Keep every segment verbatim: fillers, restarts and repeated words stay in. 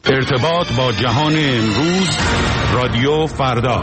ارتباط با جهان امروز، رادیو فردا.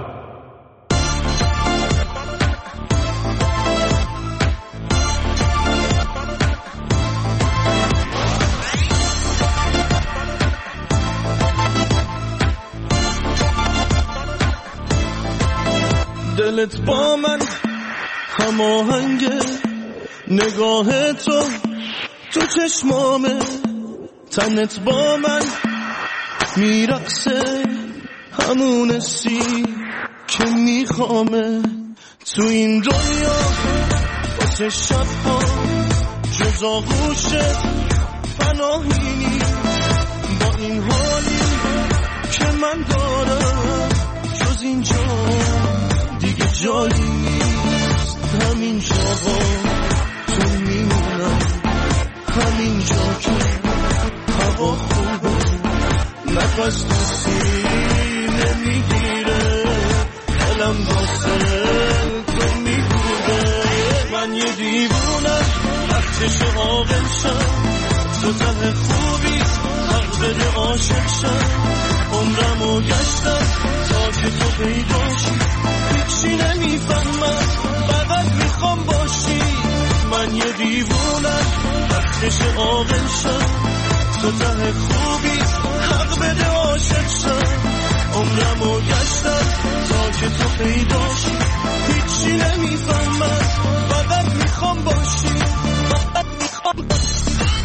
دلت با من هماهنگه، نگاه تو تو چشمامه، تنت با من میرقصه، همون سی که میخوامه. تو این دنیا واسه شبها جز آغوشت پناهی نی، با این حالی که من دارم جز اینجا دیگه جایی نیست. همین جاها تو میمونم، همین جا که هوا خوبه، نفس تو سینه میگیره، دلم واسه تو میگوده. من یه دیوونم وقتش عاقل شم، تو ته خوبی حق بده عاشق شم. عمرمو گشتم تا که تو پیداشی، هیچی نمیفهمم فقط میخوام باشی. من یه دیوونم وقتش عاقل شم، تو ته خوبی حق بده عاشق شم. عمرمو گشتم تا که تو پیداشی، هیچی نمیفهمم فقط میخوام باشی، فقط میخوام باشی.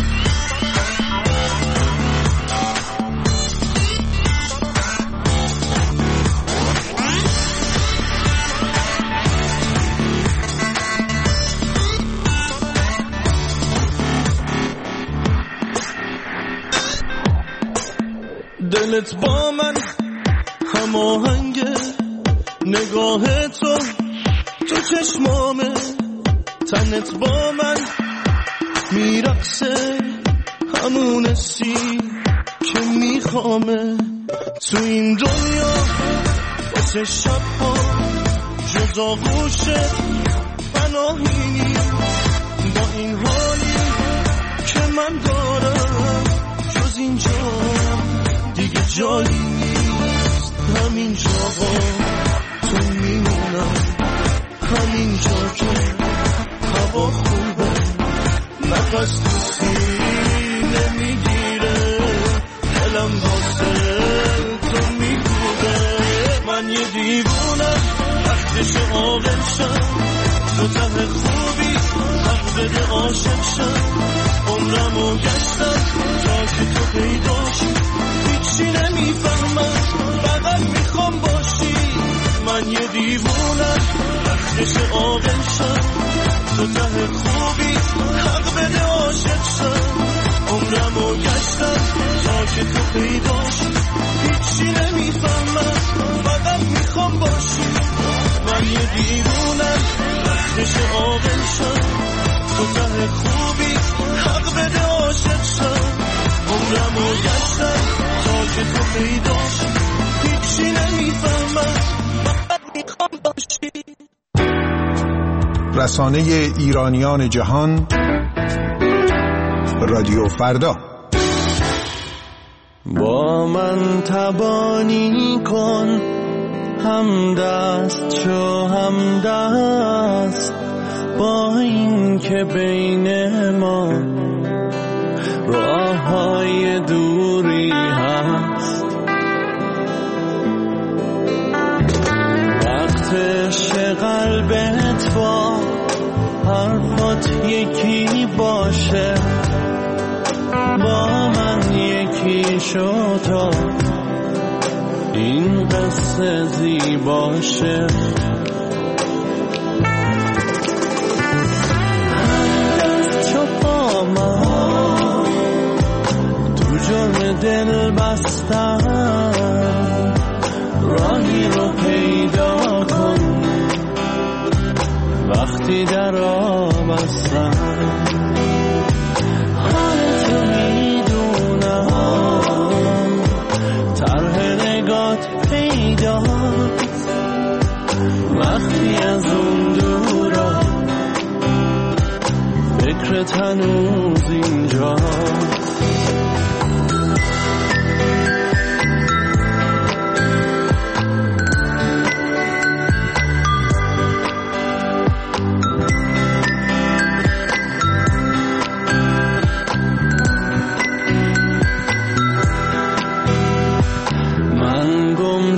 دلت با من هماهنگه، نگاه تو تو چشمامه، تنت با من میرقصه، همون سی که میخوامه. تو این دنیا واسه شبها جز آغوشت پناهی نی، با این حالی که من دارم جز اینجا دیگه جایی نیست. همین جاها تو میمونم، همین جا که هوا خوبه، نفس تو سینه میگیره، دلم واسه تو میگوده. من یه دیوونم وقتش عاقل شم، تو ته خوبی حق بده عاشق شم. عمرمو گشتم تا که تو پیداشی، هیچی نمیفهمم فقط میخوام باشی. من یه دیوونم وقتش عاقل شم، تو ته خوبی حق بده عاشق شم. عمرمو گشتم تا که تو پیداشی، هیچی نمیفهمم فقط میخوام باشی. من یه دیوونم وقتش عاقل شم، تو ته خوبی حق بده عاشق شم. عمرمو گشتم تا که تو پیداشی، هیچی نمیفهمم فقط میخوام باشی. رسانه ایرانیان جهان، رادیو فردا. با من تبانی کن، هم دست شو هم دست، با این که بین ما راه های دوری هست. وقتش قلبت با حرفات یکی باشه، با من یکی شو تا این قصه زیباشه. دل بستن راهی رو پیدا کن، وقتی در آب هستن حالتو میدونم، طرح نگات پیداست وقتی از اون دورا، فکرت هنوز اینجاست.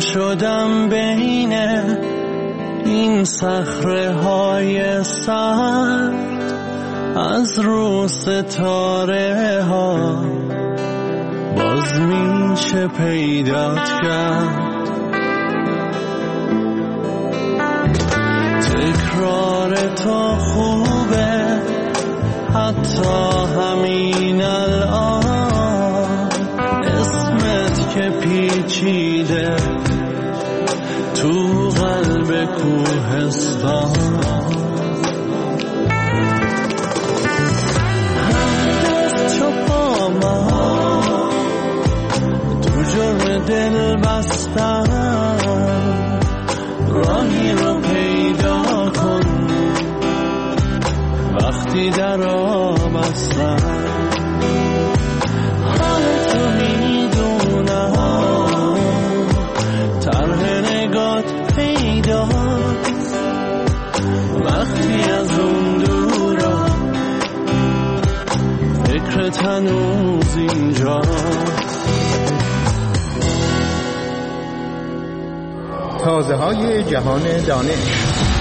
شدم بین این صخره های سرد، از رو ستاره ها باز میشه پیدات کرد. تکرار تو خوبه حتی همین الان، اسمت که پیچیده تو قلب کوهستان. دل بستم راهی رو پیدا کن، وقتی در آمستم حال تو میدونم، طرح نگات پیداست وقتی از اون دورا، فکرت هنوز اینجاست. تازه های جهان دانش.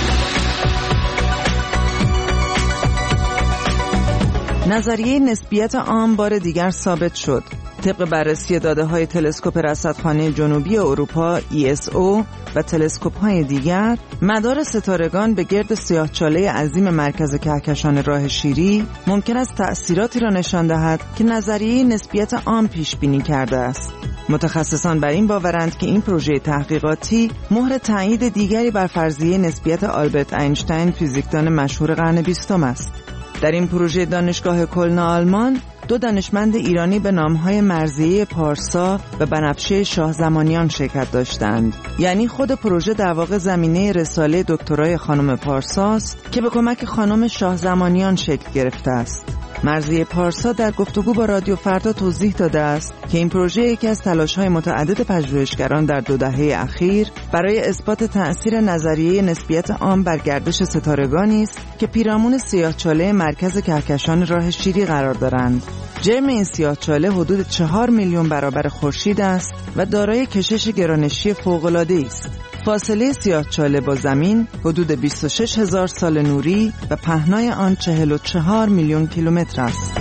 نظریه نسبیت عام بار دیگر ثابت شد. طبق بررسی داده های تلسکوپ رصدخانه جنوبی اروپا ای اس او و تلسکوپ های دیگر، مدار ستارگان به گرد سیاهچاله عظیم مرکز کهکشان راه شیری ممکن است تأثیراتی را نشان دهد که نظریه نسبیت عام پیش بینی کرده است. متخصصان بر این باورند که این پروژه تحقیقاتی مهر تایید دیگری بر فرضیه نسبیت آلبرت اینشتین، فیزیکدان مشهور قرن بیستم است. در این پروژه دانشگاه کلن آلمان دو دانشمند ایرانی به نامهای مرضیه پارسا و بنفشه شاه زمانیان شرکت داشتند. یعنی خود پروژه در واقع زمینه رساله دکترای خانم پارساست که به کمک خانم شاه زمانیان شکل گرفته است. مرضیه پارسا در گفتگو با رادیو فردا توضیح داده است که این پروژه یکی از تلاش‌های متعدد پژوهشگران در دو دهه اخیر برای اثبات تأثیر نظریه نسبیت عام بر گردش ستارگانی است که پیرامون سیاهچاله مرکز کهکشان راه شیری قرار دارند. جرم این سیاهچاله حدود چهار میلیون برابر خورشید است و دارای کشش گرانشی فوق‌العاده‌ای است. فاصله سیاهچاله با زمین حدود بیست و شش هزار سال نوری و پهنای آن چهل و چهار میلیون کیلومتر است.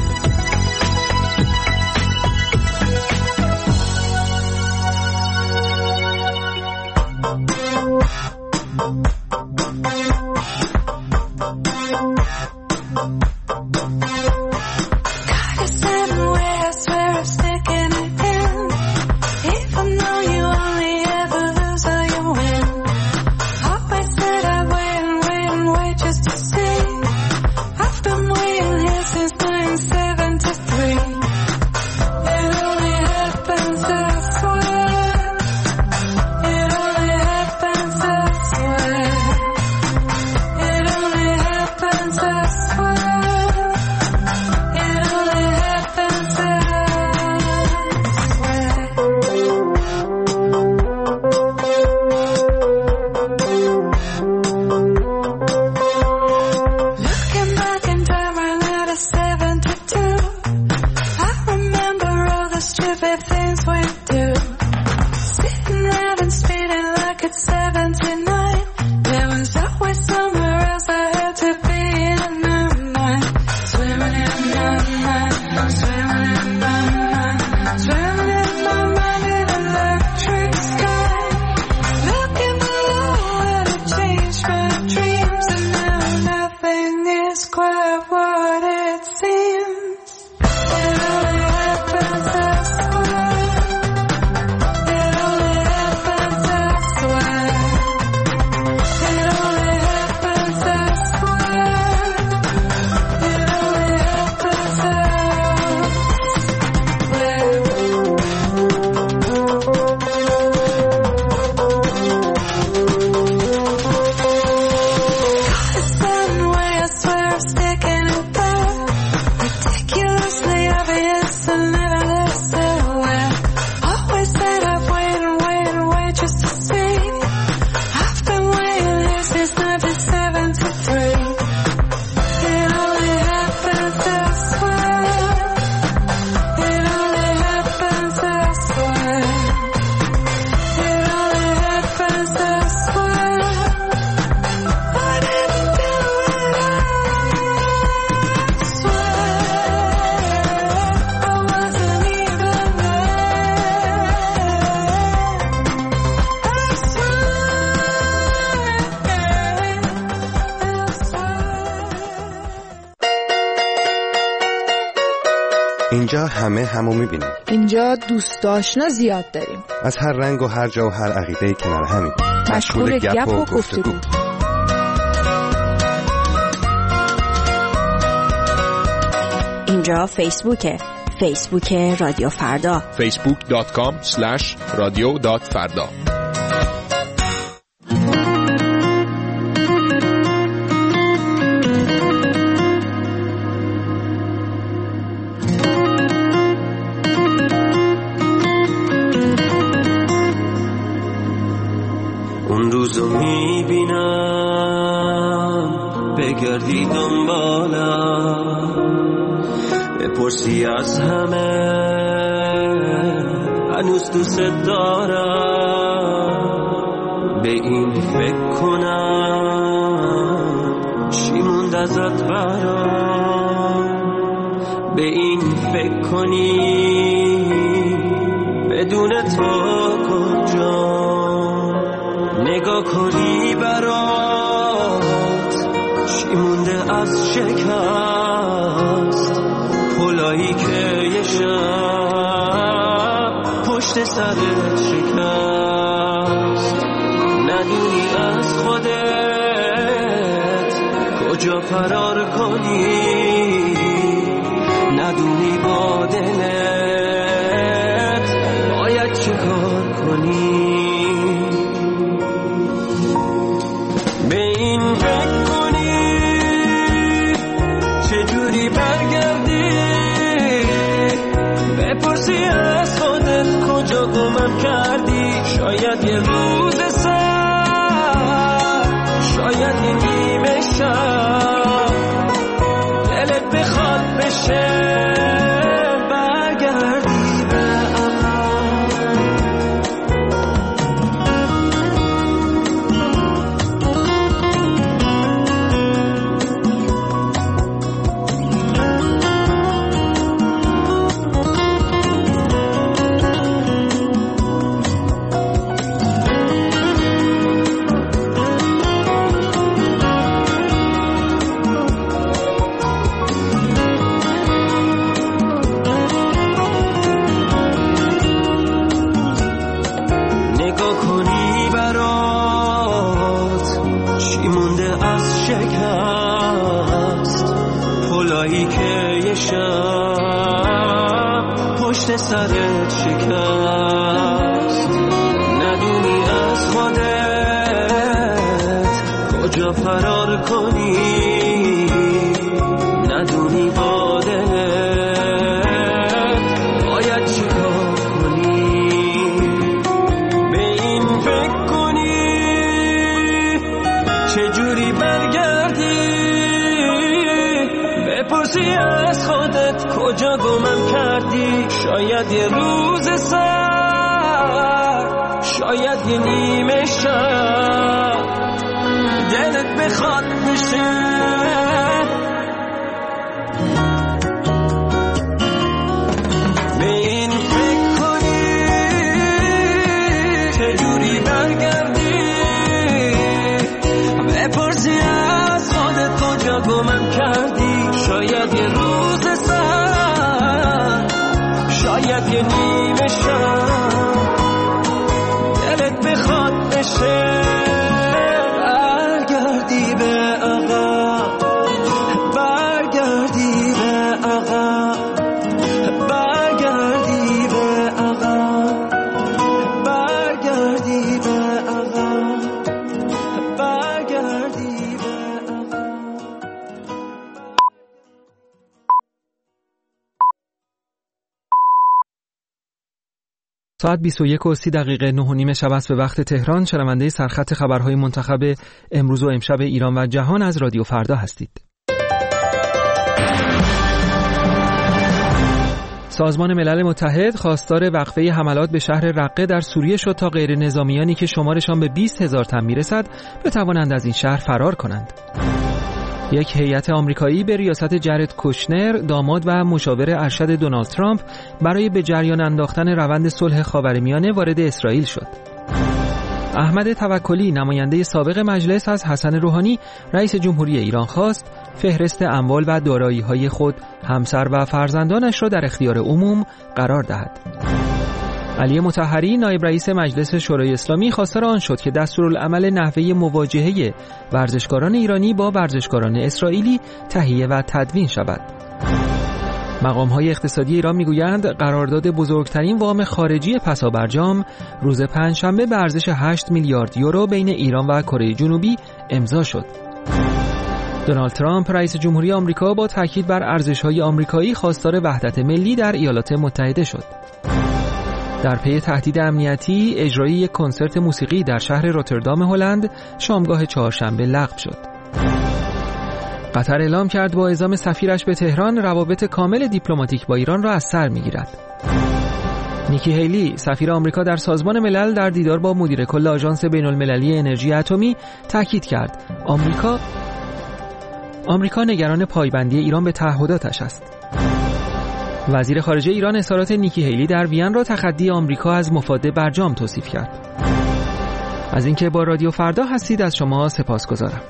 What it seems, it only happens this way. اینجا همه همو میبینیم. اینجا دوست آشنا زیاد داریم. از هر رنگ و هر جا و هر عقیده‌ای کنار همین. مشغول گپ و گفتگو. اینجا فیسبوکه. فیسبوک رادیو فردا. فیسبوک دات کام اسلش رادیو دات فردا. اون روزو میبینم بگردی دنبالم، بپرسی از همه هنوز دوست دارم، به این فکر کنم چی موند ازت برام، به این فکر کنی بدون تو کجا، نگاه کنی برات چی مونده از شکست، پلایی که یه شب پشت سرت شکست، ندونی از خودت کجا فرار کنی، ندونی با دلت باید چه کار کنی، به این فکر کنی چجوری برگردی، بپرسی از خودت کجا گمم کردی، شاید یه روز سر، شاید یه نیمه شب دلت بخواد بشه برگردی به عقب. سرت شکست، ندونی از خودت کجا فرار کنی، ندونی با دلت باید چی کار کنی، به این فکر کنی چجوری برگردی، بپرسی از خودت کجا گمم کردی، شاید یه روز سر، شاید یه نیمه شب دلت بخواد بشه به این فکر کنی چجوری برگردی، بپرسی از خودت کجا گمم کردی، شاید یه روز سر، شاید یه نیمه شب دلت بخواد بشه برگردی به عقب، برگردی به عقب، برگردی به عقب، برگردی به عقب، برگردی به عقب. ساعت بیست و یک و سی دقیقه نه و نیم شب است به وقت تهران. شنونده سرخط خبرهای منتخب امروز و امشب ایران و جهان از رادیو فردا هستید. سازمان ملل متحد خواستار وقفه حملات به شهر رقه در سوریه شد تا غیر نظامیانی که شمارشان به بیست هزار تن میرسد بتوانند از این شهر فرار کنند. یک هیئت آمریکایی به ریاست جرد کوشنر، داماد و مشاور ارشد دونالد ترامپ، برای به جریان انداختن روند صلح خاورمیانه وارد اسرائیل شد. احمد توکلی نماینده سابق مجلس از حسن روحانی رئیس جمهوری ایران خواست فهرست اموال و دارایی‌های خود، همسر و فرزندانش را در اختیار عموم قرار دهد. علی مطهری نایب رئیس مجلس شورای اسلامی خواستار آن شد که دستورالعمل نحوه مواجهه ورزشکاران ایرانی با ورزشکاران اسرائیلی تهیه و تدوین شود. مقام‌های اقتصادی ایران می‌گویند قرارداد بزرگترین وام خارجی پسابرجام روز پنجشنبه به ارزش هشت میلیارد یورو بین ایران و کره جنوبی امضا شد. دونالد ترامپ رئیس جمهوری آمریکا با تاکید بر ارزش‌های آمریکایی خواستار وحدت ملی در ایالات متحده شد. در پی تهدید امنیتی، اجرای یک کنسرت موسیقی در شهر روتردام هلند شامگاه چهارشنبه لغو شد. قطر اعلام کرد با اعزام سفیرش به تهران روابط کامل دیپلماتیک با ایران را از سر می‌گیرد. نیکی هیلی سفیر آمریکا در سازمان ملل در دیدار با مدیر کل آژانس بین‌المللی انرژی اتمی تاکید کرد آمریکا آمریکا نگران پایبندی ایران به تعهداتش است. وزیر خارجه ایران اظهارات نیکی هیلی در وین را تخطی آمریکا از مفاد برجام توصیف کرد. از اینکه با رادیو فردا هستید از شما سپاسگزارم.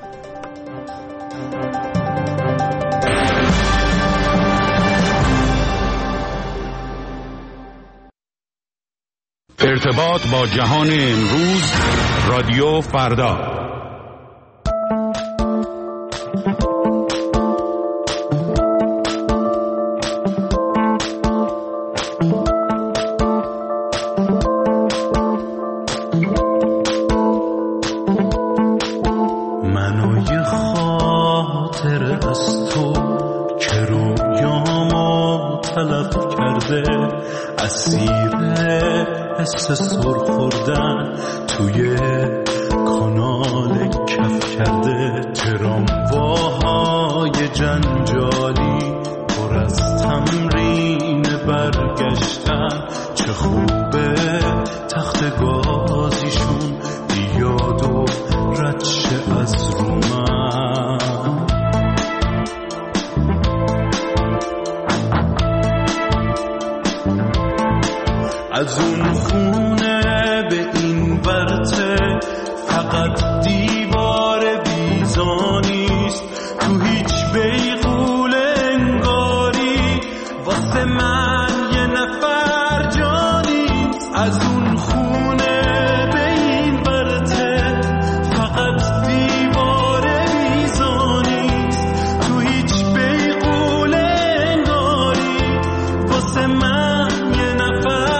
ارتباط با جهان امروز، رادیو فردا. از اون خونه به این ورته فقط دیوار بیزانیست، تو هیچ بیغول انگاری واسه من یه نفر جانیست. از اون خونه به این ورته فقط دیوار بیزانیست، تو هیچ بیغول انگاری واسه من یه نفر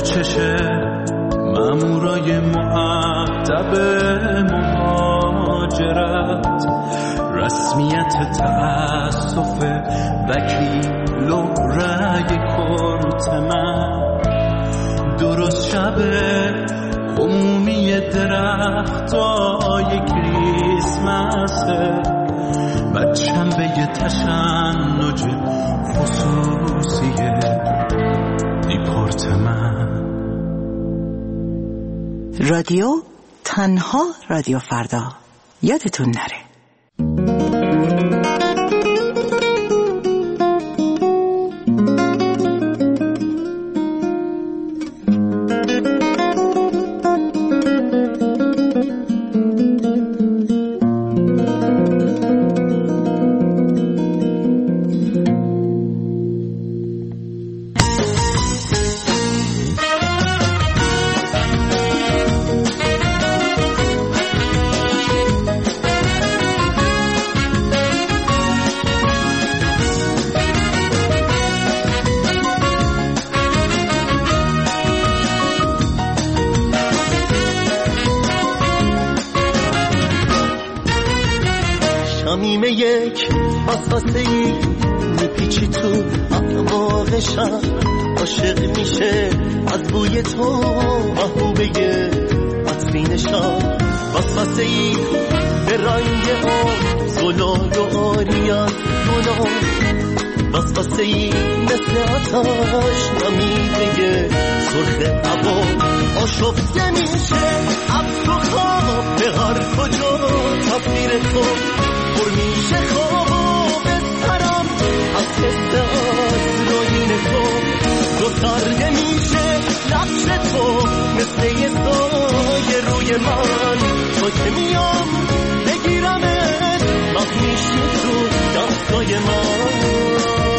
چش مامورای مؤدب مهاجرت، رسمیت تأسف وکیل و رأی کورت من، درست شب عمومی درختای کریسمسه، بچم به یه تشنج خصوصی دیپورت من. رادیو تنها رادیو فردا، یادتون نره. شمیمه یک وسوسه ای میپیچی تو اعماقشم، عاشق میشه از بوی تو محبوبه عطرینشم، وسوسه ای به رنگ آن زلال و آریان گناه، وسوسه ای مثل آتش نمیده سرخ هوا، آشفته میشه از تو خواب به هر کجا تصویر تو پر میشه خواب و بسترم از حس آسراین تو، رو سرده میشه لبش تو مثل یه سایه روی من، تو که میام بگیرمت وقت میشی تو دستای من.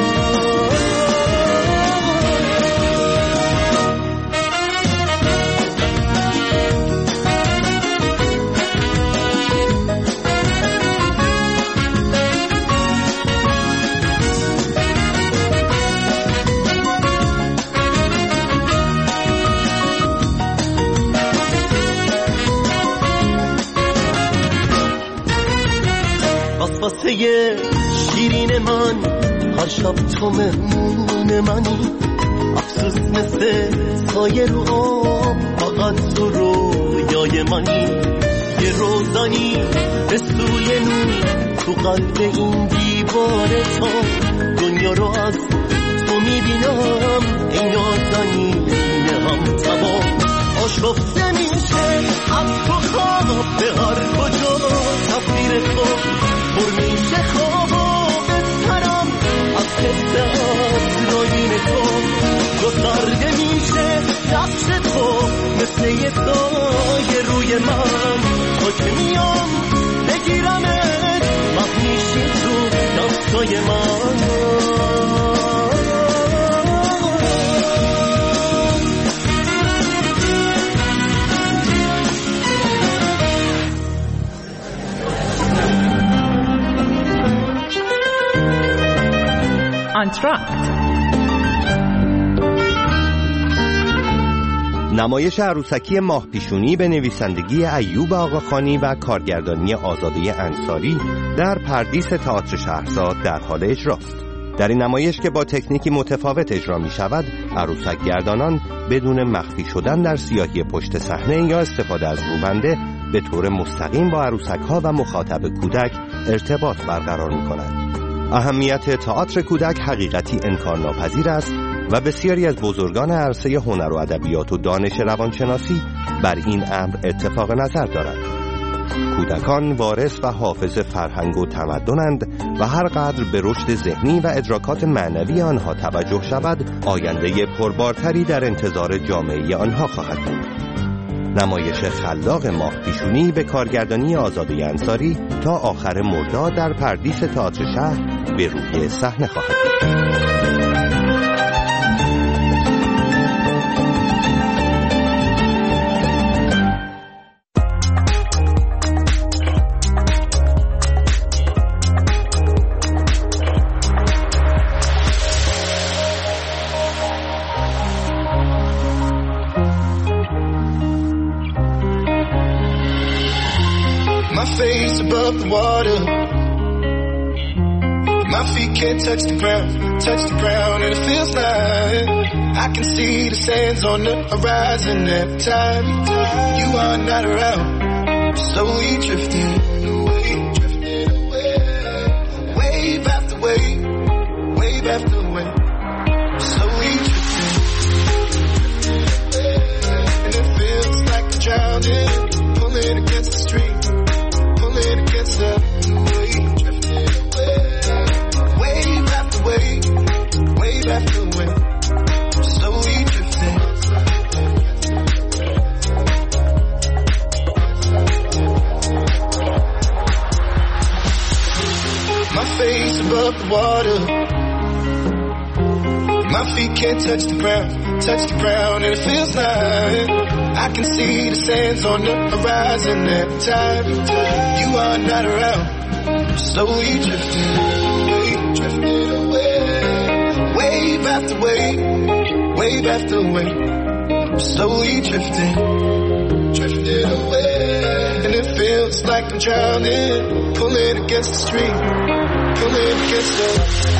واسه شیرین من هر شب تو مهمون منی، افسوس مثل سایه رو آب فقط تو رویای منی، یه روزانی به سوی نور تو قلب این دیوار تو، دنیا رو از تو میبینم ای نازنین هم تمام، آشفته میشه از تو خواب به هر کجا تصویر تو پر میشه خواب و بسترم از حس آسراین تو، رو سرده میشه لبش تو مثل یه سایه روی من، تو که میام بگیرمت وقت میشی تو دستای من. آنتراکت، نمایش عروسکی ماه پیشونی به نویسندگی ایوب آقاخانی و کارگردانی آزاده انصاری در پردیس تئاتر شهرزاد در حال اجراست. در این نمایش که با تکنیکی متفاوت اجرا می شود، عروسک گردانان بدون مخفی شدن در سیاهی پشت صحنه یا استفاده از روبنده به طور مستقیم با عروسک ها و مخاطب کودک ارتباط برقرار می کنند. اهمیت تئاتر کودک حقیقتی انکارناپذیر است و بسیاری از بزرگان عرصه هنر و ادبیات و دانش روانشناسی بر این امر اتفاق نظر دارند. کودکان وارث و حافظ فرهنگ و تمدنند و هر قدر به رشد ذهنی و ادراکات معنوی آنها توجه شود، آینده پربارتری در انتظار جامعه آنها خواهد بود. نمایش خلاق ماه پیشونی به کارگردانی آزاده انصاری تا آخر مرداد در پردیس تئاتر شهر به روی صحنه خواهد بود. face above the water. My feet can't touch the ground, touch the ground, and it feels like I can see the sands on the horizon every time you are not around. Slowly drifting away, drifting away, wave after wave, wave after wave. Slowly drifting, and it feels like I'm drowning, pulling against the stream, pulling against the wave, drifting away, wave after wave, wave after wave. Slowly drifting. My face above the water. My feet can't touch the ground, touch the ground, and it feels like I can see the sands on the horizon every time you are not around. Slowly drifting away, drifting away, wave after wave, wave after wave. Slowly drifting, drifting away, and it feels like I'm drowning, pulling against the stream, pulling against the.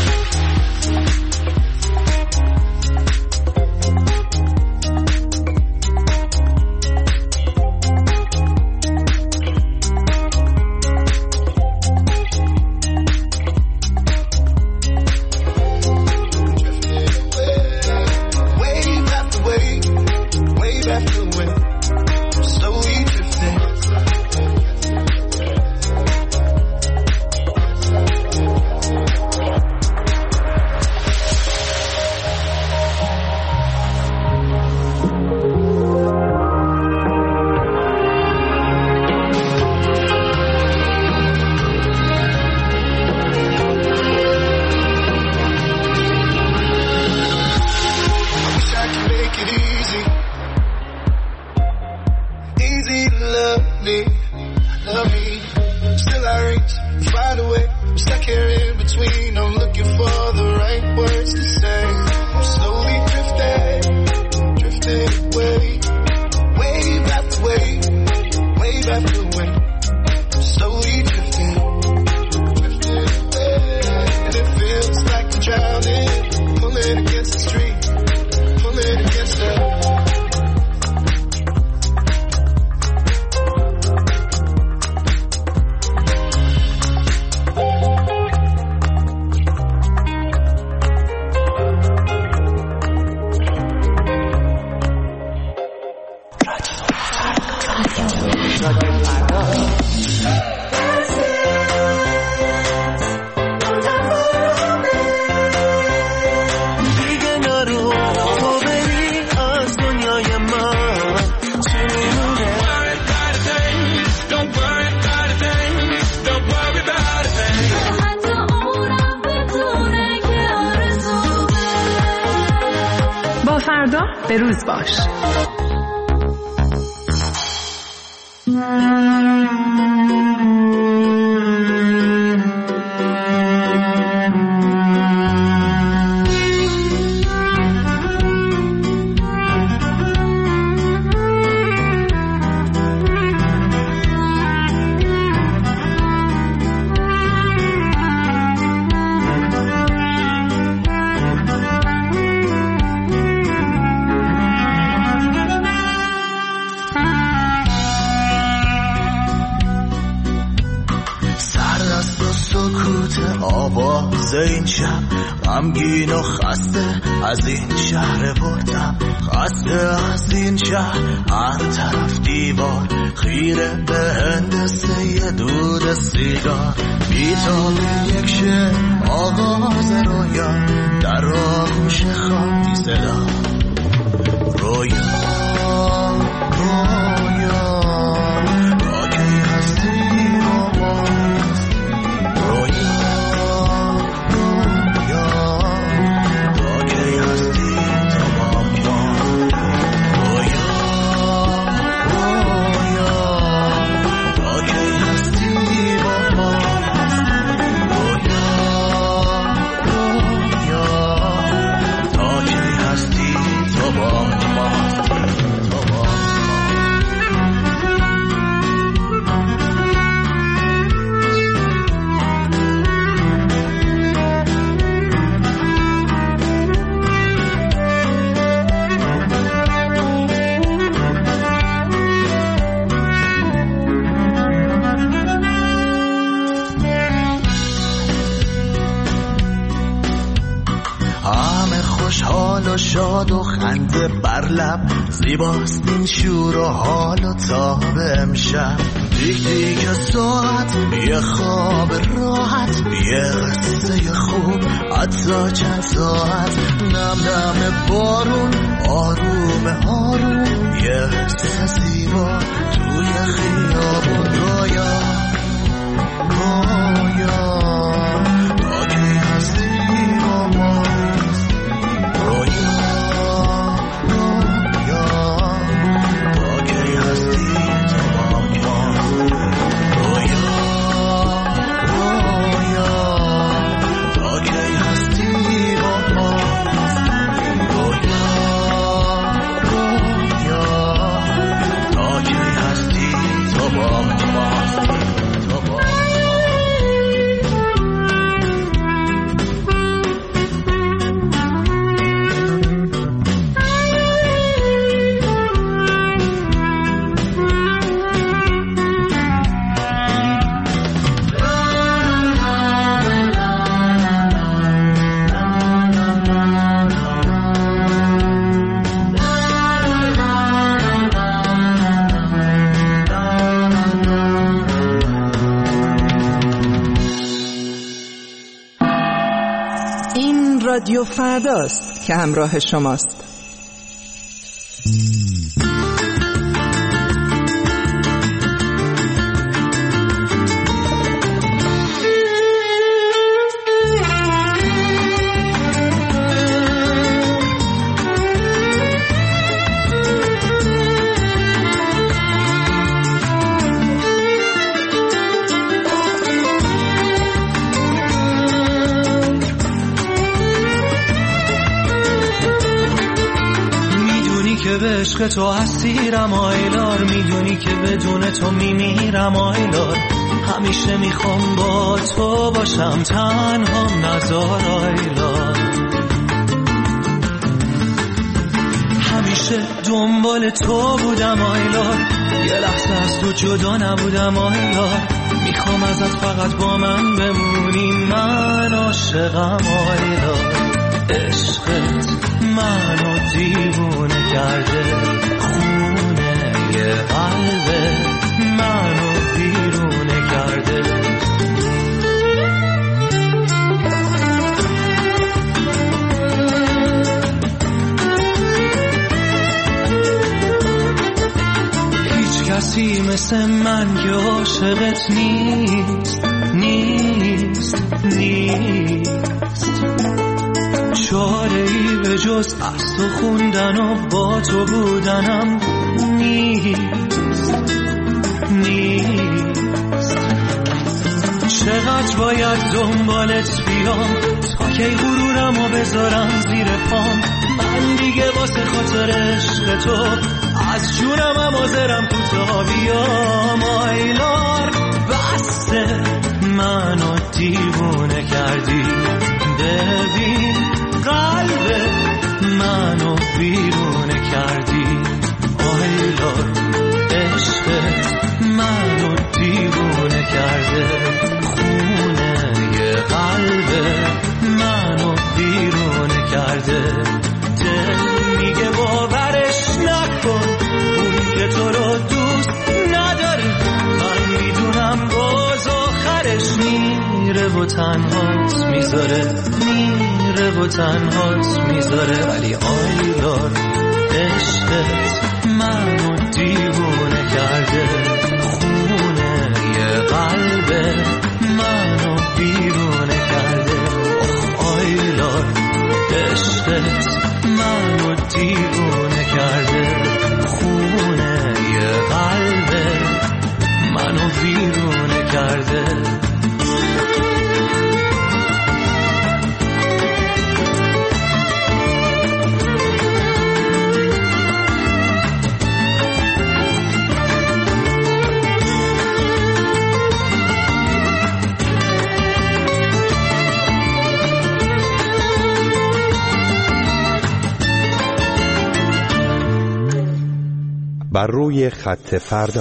فردا به روز باش. این شب غمگین و خسته از این شهر بردم، خسته از این شهر، هر طرف دیوار خیره به هندسه یه دود سیگار، بیتاب یک شعر آغاز رویا، در آغوش خواهی صدا رویا رویا با کی هستی و ما رویا Bye. داد و خنده بر لب، زیباست این شور و حال و تاب امشب. دیگ دیگ ساعت، یه خواب راحت، یه قصه خوب حتی چند ساعت. نم نم بارون، آروم آروم، یه حس زیبا توی خیابون. رویا رویا تا کی هستی با ما، رویا رویا تا کی هستی با ما، رویا رویا تا کی هستی با ما، رویا رویا تا کی هستی تو با ما. رادیو فرداست که همراه شماست. به عشق تو اسیرم آیلار، میدونی که بدون تو میمیرم آیلار. همیشه میخوام با تو باشم، تنها نزار آیلار. همیشه دنبال تو بودم آیلار، یه لحظه از تو جدا نبودم آیلار. میخوام ازت فقط با من بمونی، من عاشقم آیلار. عشقت منو دیوونه کرده، خونه یه قلبه منو بیرونه کرده. هیچ کسی مثل من که عاشقت نیست، نیست، نیست. چاره ای به جز از تو خوندن و با تو بودنم نیست، نیست. چقدر باید دنبالت بیام تا کی غرورم و بذارم زیر پام. من دیگه واسه خاطر عشق تو از جونم هم حاضرم کوتاه بیام آیلار. بسته منو دیوونه کردی، ببین قلب منو بیرونه کردی آیلار. عشقت منو دیوونه کرده، خونه یه قلب منو بیرونه کرده. دل میگه باورش نکن، اون که تو رو دوست نداره. من میدونم باز آخرش میره و تنهات میذاره، میره و تنهات میذاره. ولی آیلار عشقت منو دیوونه کرده، خونه یه قلب منو بیرونه کرده. آیلار عشقت منو دیوونه کرده، خونه یه قلب منو بیرونه کرده. بر روی خط فردا.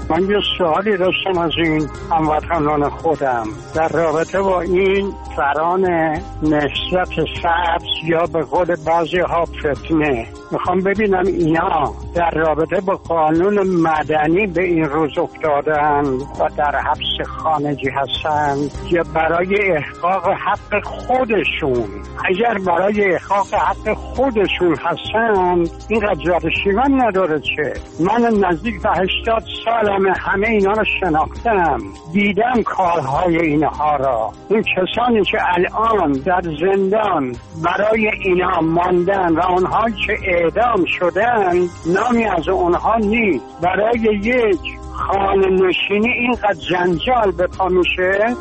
من یه سوالی داشتم از این هموطنان خودم در رابطه با این فران نهضت سبز یا به قول بعضی ها فتنه. میخوام ببینم اینا در رابطه با قانون مدنی به این روز افتادن و در حبس خانگی هستن یا برای احقاق حق خودشون. اگر برای احقاق حق خودشون هستن اینقدر زیاد شیون نداره چه. من نزدیک به هشتاد سالمه همه اینا رو شناختم، دیدم کارهای اینها را. این کسانی که الان در زندان برای اینا ماندن و اونها که اعدام شدن نامی از اونها نیست. برای یک خانه نشینی اینقدر جنجال به پا میشه.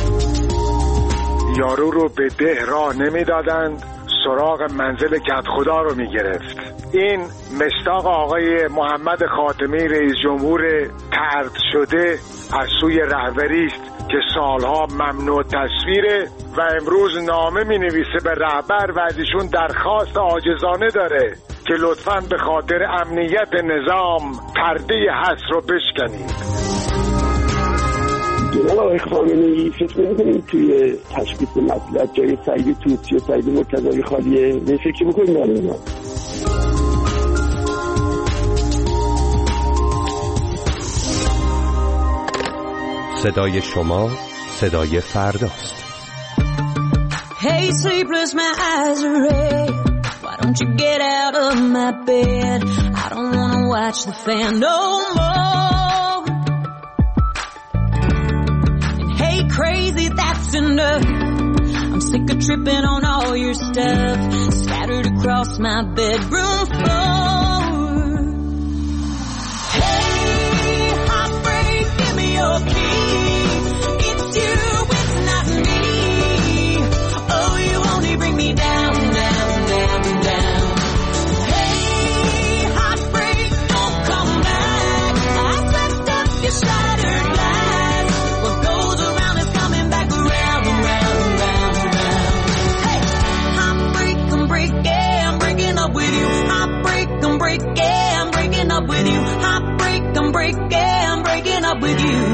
یارو رو به ده راه نمیدادند، سراغ منزل کدخدا رو میگرفت. این مصداق آقای محمد خاتمی رئیس جمهور طرد شده از سوی رهبری است که سالها ممنوع تصویره و امروز نامه می نویسه به رهبر و از ایشون درخواست عاجزانه داره که لطفاً به خاطر امنیت نظام پرده حس رو بشکنید. جناب آقای خامنه‌ای فکر نمی‌کنید توی تشخیص مسئله جای سعید توسی و سعید مرتضوی خالیه؟ نه فکر بکنید نه. صدای شما صدای فرداست. Hey sleepless my eyes are red. Why don't you get out of my bed? I don't wanna watch the fan no more. And hey crazy that's enough. I'm sick of tripping on all your stuff scattered across my bedroom floor. Hey heartbreak give me your key. It's you, it's not me. Oh, you only bring me down, down, down, down. Hey, heartbreak, don't come back. I swept up your shattered glass. What goes around is coming back around, around, around, around. Hey, heartbreak, I'm breaking, I'm breaking up with you. Heartbreak, I'm breaking, I'm breaking up with you. Heartbreak, I'm breaking, I'm breaking up with you.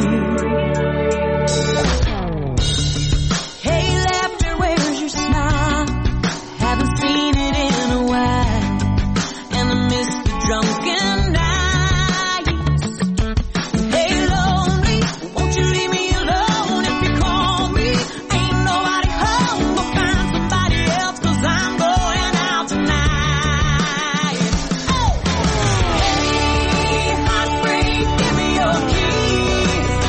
Hey, laughter, where's your smile? Haven't seen it in a while, and I miss the drunken nights. Hey, lonely, won't you leave me alone if you call me? Ain't nobody home, we'll find somebody else, 'cause I'm going out tonight. Oh. Hey, heartbreak, give me your keys.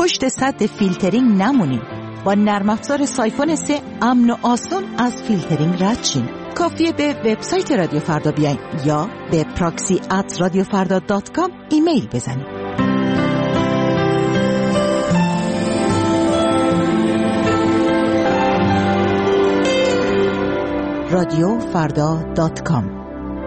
پشت سد فیلترینگ نمونیم. با نرم افزار سایفون سه امن و آسون از فیلترینگ رد شیم. کافیه به وبسایت رادیو فردا بیاین یا به پراکسی ات رادیو فردا دات کام ایمیل بزنید. رادیو فردا دات کام.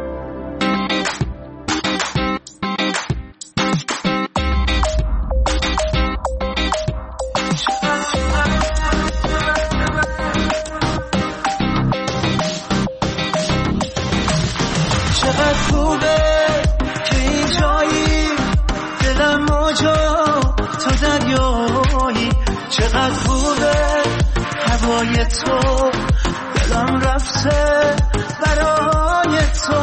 چقدر خوبه که این جایی، دلم موجا تو دریایی. چقدر خوبه هوای تو، دلم رفته برای تو.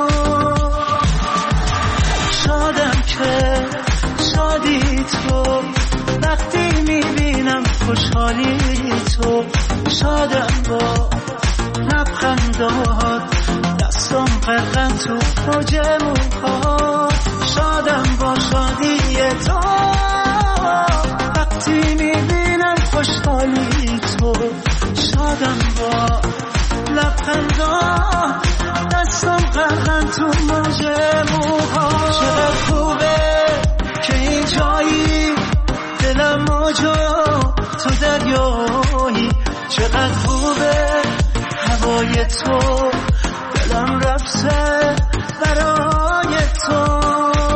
شادم که شادی تو، وقتی میبینم خوشحالی تو. شادم با لبخندات، دستم غرقن تو موج موهات. شادم با شادی تو، وقتی میبینم خوشحالی تو. شادم با لبخندات، دستم غرقن تو موج موهات. چقدر خوبه که این جایی، دلم موجا تو دریایی. چقدر خوبه هوای تو، دلم رفته برای تو.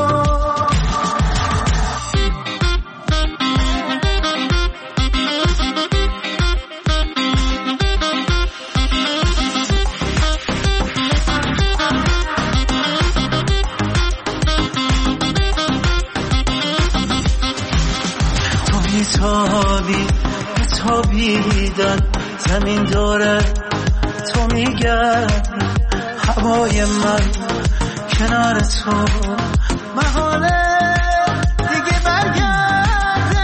تو میتابی تابیدن، زمین داره تو میگردی. هوای من کنار تو، محاله دیگه برگرده.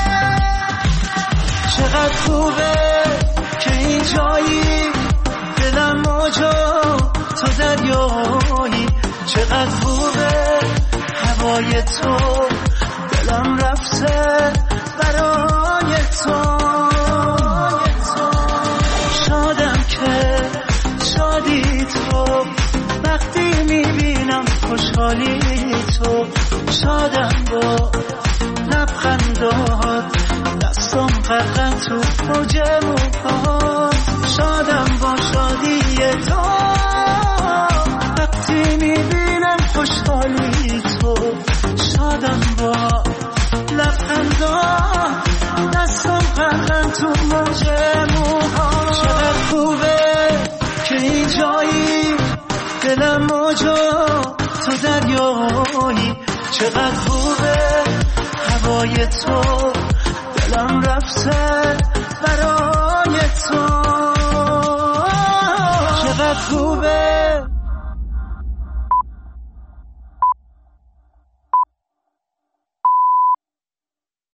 چقدر خوبه که این جایی، دلم موجا تو دریایی. چقدر خوبه هوای تو، دلم رفته برای تو. شادم که شادی تو، وقتی میبینم خوشحالی تو. شادم با لبخندات، دستم غرقن تو موج موهات. شادم با شادی تو، وقتی میبینم خوشحالی تو. شادم با لبخندات، دستم غرقن تو موج موهات. چقدر خوبه که این جایی، دلم موجا تو دریایی. چقدر خوبه هوای تو، دلم رفته برای